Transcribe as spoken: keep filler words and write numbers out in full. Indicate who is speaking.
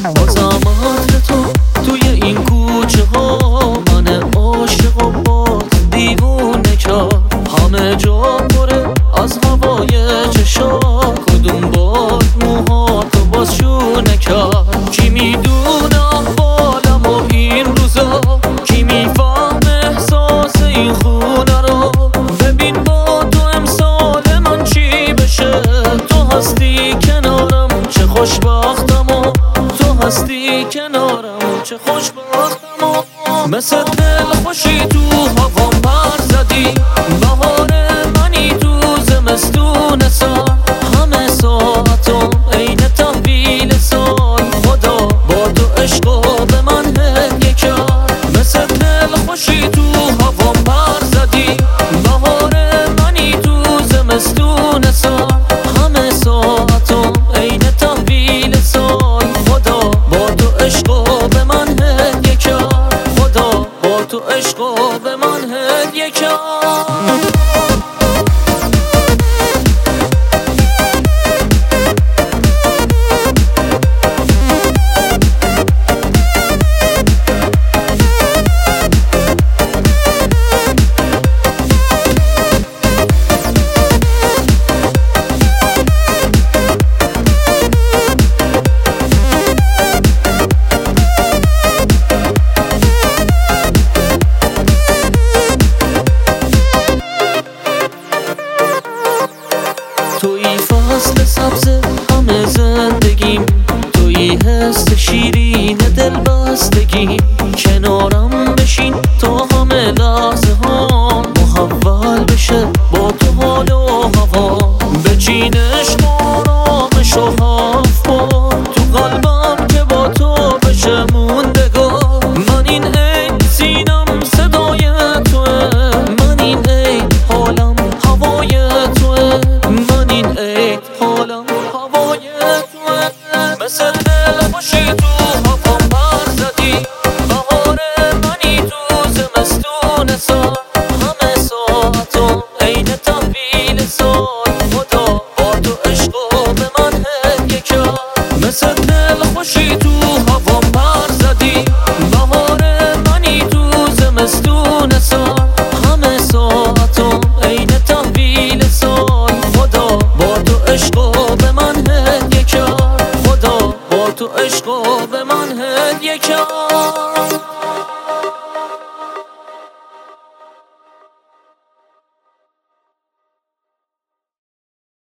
Speaker 1: عظمت تو توی این کوچه ها من عاشق و باز دیوونه کرد. همه جا پره از هوای چشات، کدوم بار موهاتو باز شونه کرد. کی میدونه احوالم و این روزا، کی میفهم احساس این خونه رو. ببین با تو امسال من چی بشه، تو هستی کنارم چه خوشبختم و تو هستی کنارم چه خوشبختم و مثل دل خوشی تو هوا پر زدی. بهار منی تو زمستون سال، همه ساعتم عین تحویل سال. خدا با تو عشقو به من هدیه کرد. مثل دل خوشی تو هوا پر زدی. بهار منی تو زمستون سال، همه ساعتم عین تحویل سال. خدا با تو عشقو به من هدیه کرد. خدا با تو عشقو به من هدیه کرد. توی فصل سبز همه زندگیم، توی حس شیرین دل بستگیم. کنارم بشین تا همه لحظه ها محول بشه با تو حال و هوا. بچین عشق آرامش و هفت بار تو قلبم که با تو بشه موندگار. من این عید سینم صدای توه، من این عید حالم هوای توه. من این عید حالم هوای توه. مثل دل خوشی تو هوا پر زدی. بهار منی تو زمستون سال، همه ساعتم عین تحویل سال. خدا با تو عشقو به من هدیه کرد. مثل دل خوشی تو هوا پر زدی. بهار منی تو زمستون سال، همه ساعتم عین تحویل سال. خدا با تو عشقو به من هدیه کرد. خدا با تو عشقو به من هدیه کرد.